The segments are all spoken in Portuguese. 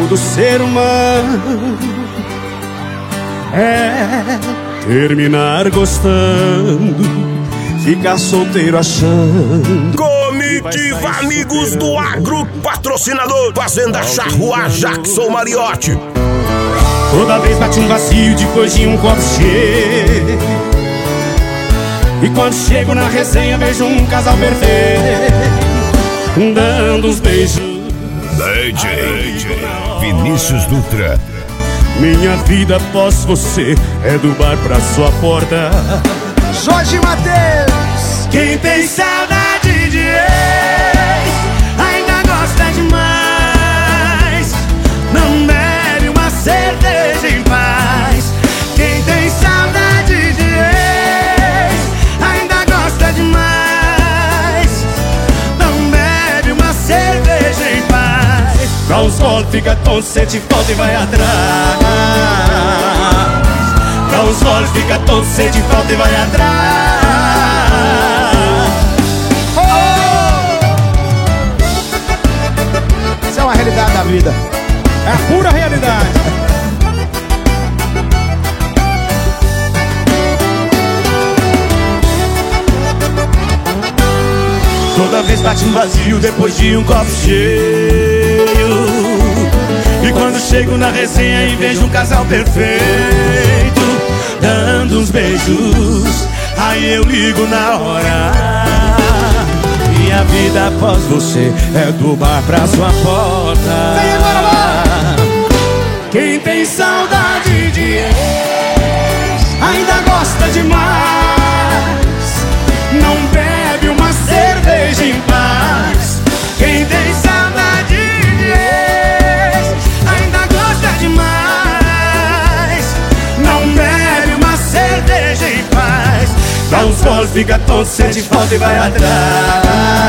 erro do ser humano é terminar gostando, ficar solteiro achando. Comitiva Amigos do Agro, patrocinador Fazenda Charrua, Jackson Mariotti. Toda vez bate um vazio depois de um copo cheio, e quando chego na resenha vejo um casal perfeito dando uns beijos. DJ Vinícius Dutra. Minha vida após você é do bar pra sua porta. Jorge Mateus. Quem tem saudade de ex ainda gosta demais, não bebe uma cerveja em paz. Quem tem saudade de ex ainda gosta demais, não bebe uma cerveja em paz. Pra os gols fica tonto, sente falta e vai atrás. Pra os gols fica tonto, sente falta e vai atrás. Isso é uma realidade da vida. É a pura realidade. Toda vez bate um vazio depois de um copo cheio, e quando chego na resenha e vejo um casal perfeito dando uns beijos, aí eu ligo na hora. Minha vida após você é do bar pra sua porta. Vem agora, quem tem saudade de ex ainda gosta demais, não bebe uma cerveja em paz. Quem tem saudade de ex ainda gosta demais, não bebe uma cerveja em paz. Dá uns gols, fica tonto, sente falta e vai atrás.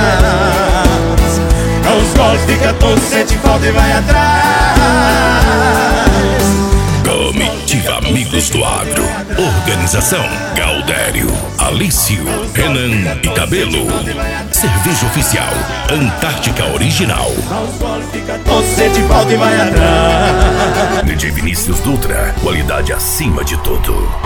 Dá uns gols, fica tonto, sente falta e vai atrás. Comitiva Amigos do Agro. Organização Galdério, Alício, Renan e Cabelo. Cerveja oficial Antártica Original. Dá uns gols, fica tonto, sente falta e vai atrás. DJ Vinícius Dutra, qualidade acima de tudo.